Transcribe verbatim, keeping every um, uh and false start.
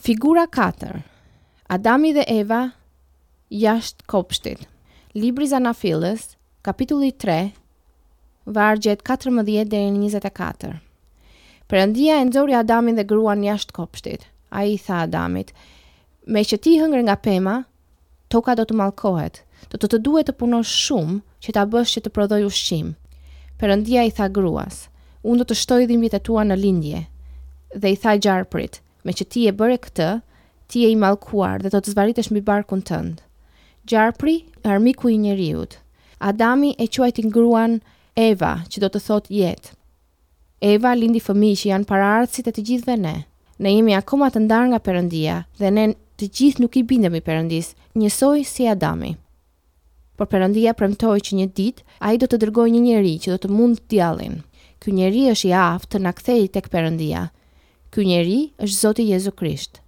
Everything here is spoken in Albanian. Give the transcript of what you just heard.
Figura katër. Adami dhe Eva jashtë kopshtit. Libri Zanafillës, kapitulli tre, vargjet katërmbëdhjetë deri në njëzet e katër. Perëndia e nxori Adamin dhe gruan jashtë kopshtit. Ai i tha Adamit: "Me që ti hëngër nga pema, toka do të mallkohet. Do të të duhet të punosh shumë që ta bësh që të prodhoj ushqim." Perëndia i tha gruas: "Unë do të shtoj dhimbjet e tua në lindje." Dhe i tha gjarprit: "Me që ti e bëre këtë, ti je i mallkuar dhe do të zvarritesh mbi barkun tënd." Gjarpri, armiku i njeriut. Adami e quajti gruan Eva, që do të thotë jetë. Eva lindi fëmijë që janë paraardhësit e të gjithëve ne. Ne jemi akoma të ndarë nga Perëndia dhe ne të gjithë nuk i bindemi Perëndis, njësoj si Adami. Por Perëndia premtoi që një ditë ai do të dërgojë një njeri që do të mund djallin. Ky njeri është i aftë të na kthejë tek Perëndia. Ky njeri është Zoti Jezu Krisht.